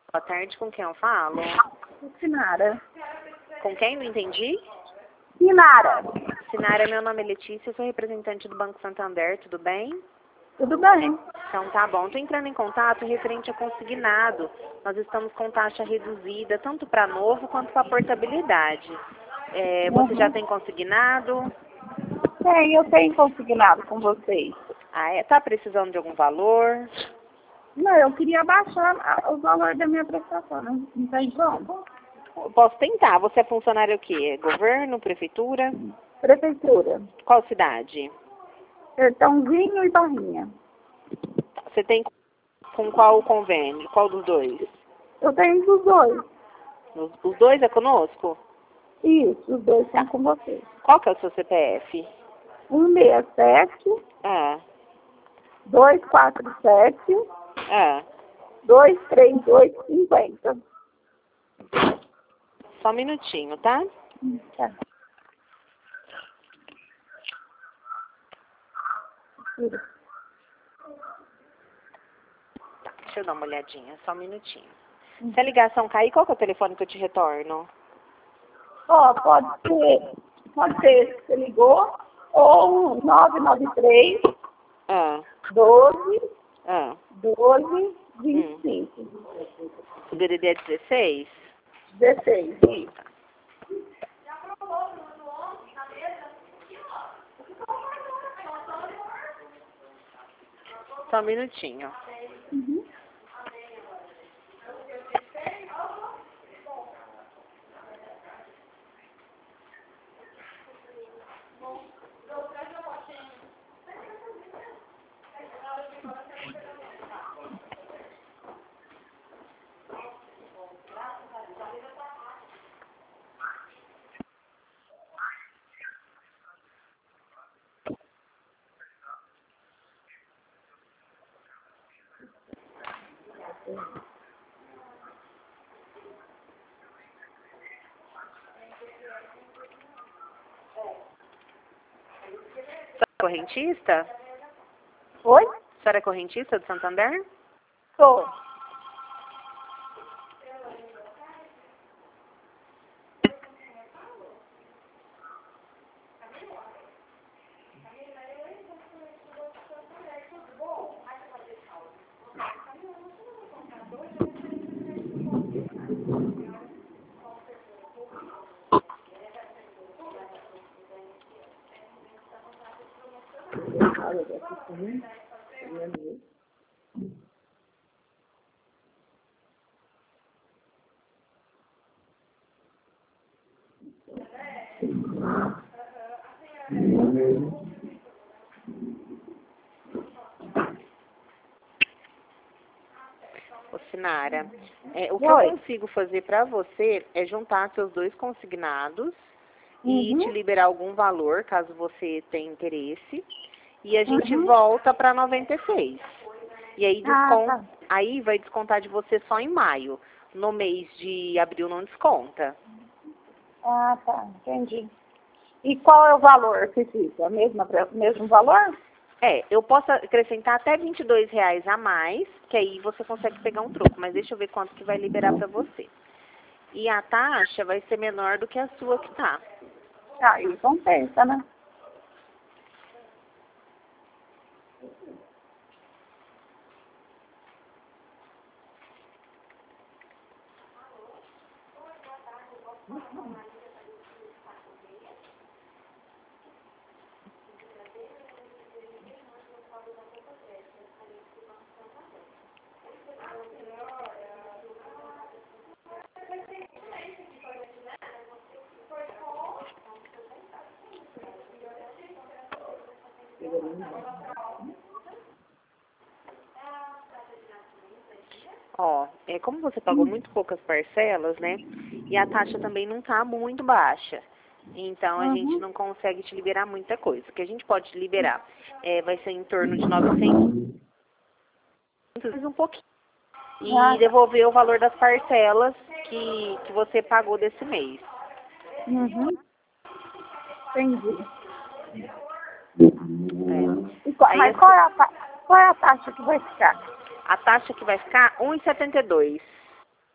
Boa tarde, com quem eu falo? Sinara. Com quem? Não entendi. Sinara. Sinara, meu nome é Letícia, eu sou representante do Banco Santander, tudo bem? Tudo bem. Então tá bom, estou entrando em contato referente a consignado. Nós estamos com taxa reduzida, tanto para novo quanto para portabilidade. Você já tem consignado? Eu tenho consignado com vocês. Ah, tá precisando de algum valor? Não, eu queria baixar o valor da minha prestação. Não tem como? Eu posso tentar. Você é funcionário o quê? Governo, prefeitura? Prefeitura. Qual cidade? Sertãozinho e Barrinha. Você tem com qual convênio? Qual dos dois? Eu tenho dos dois. Os dois é conosco? Isso, os dois são com vocês. Qual que é o seu CPF? 167 Ah, 247 ah. 23850. Só um minutinho, tá? Tá. Deixa eu dar uma olhadinha, só um minutinho. Se a ligação cair, qual que é o telefone que eu te retorno? Pode ser, você ligou, ou 993 Ah, 12 ah. 12 25. O DDD é 16? 16. Só um minutinho. Uhum. Você é correntista? Oi? A senhora é correntista do Santander? Sou. Ô, Sinara, o que eu consigo fazer para você é juntar seus dois consignados e te liberar algum valor, caso você tenha interesse. E a gente volta para 96. E aí, aí vai descontar de você só em maio. No mês de abril não desconta. Ah, tá. Entendi. E qual é o valor que fica? Mesmo valor? Eu posso acrescentar até R$ 22 a mais, que aí você consegue pegar um troco. Mas deixa eu ver quanto que vai liberar para você. E a taxa vai ser menor do que a sua que tá. Aí compensa, né? Como você pagou muito poucas parcelas, né? E a taxa também não tá muito baixa. Então, a gente não consegue te liberar muita coisa. O que a gente pode te liberar vai ser em torno de 900, um pouquinho. E devolver o valor das parcelas que você pagou desse mês. Entendi. Mas qual é a taxa que vai ficar? A taxa que vai ficar R$ 1,72.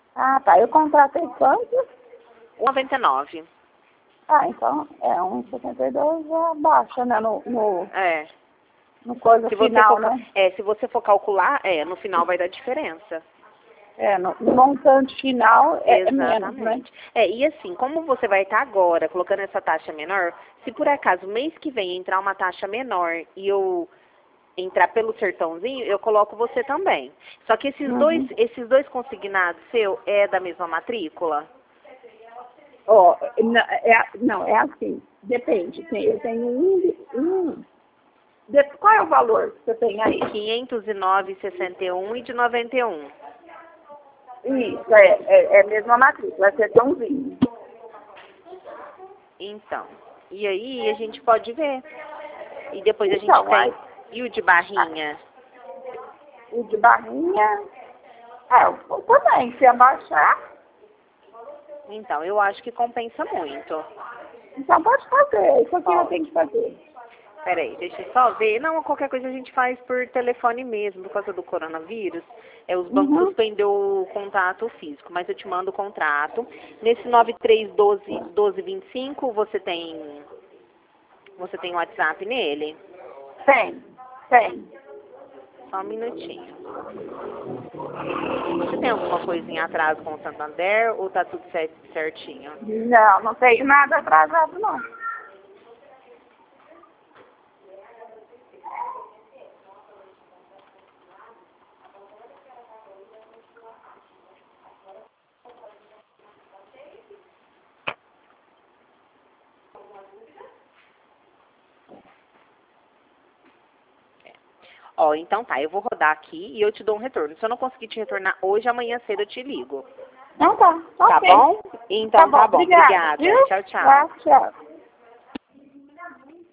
Ah, tá. Eu contratei quanto? 1,99. Ah, então é 1,72 é baixa, né? É. No coisa Se você final, for, né? se você for calcular, no final vai dar diferença. No montante final é menos, né? Exatamente. E assim, como você vai estar agora colocando essa taxa menor, se por acaso mês que vem entrar uma taxa menor e eu entrar pelo sertãozinho, eu coloco você também. Só que esses dois consignados seu é da mesma matrícula? Ó, não, é assim, depende. Eu tenho qual é o valor que você tem aí? 509,61 e de 91. Isso, é a mesma matrícula, é sertãozinho. Então, e aí a gente pode ver. E depois a gente Então, tem. E o de Barrinha? O de Barrinha, eu também, se abaixar, Então, eu acho que compensa muito. então pode fazer, isso aqui eu tenho que fazer. Peraí, deixa eu só ver. Não, qualquer coisa a gente faz por telefone mesmo, por causa do coronavírus. Os bancos suspendeu o contato físico, mas eu te mando o contrato. Nesse 9312-1225, você tem WhatsApp nele? Tem. Só um minutinho. Você tem alguma coisinha atrás com o Santander ou tá tudo certinho? Não tenho nada atrasado, não. Então tá, eu vou rodar aqui e eu te dou um retorno. Se eu não conseguir te retornar hoje, amanhã cedo eu te ligo. Então tá, Tá ok. bom? Então tá bom. Obrigada. Viu? Tchau, tchau. Tchau.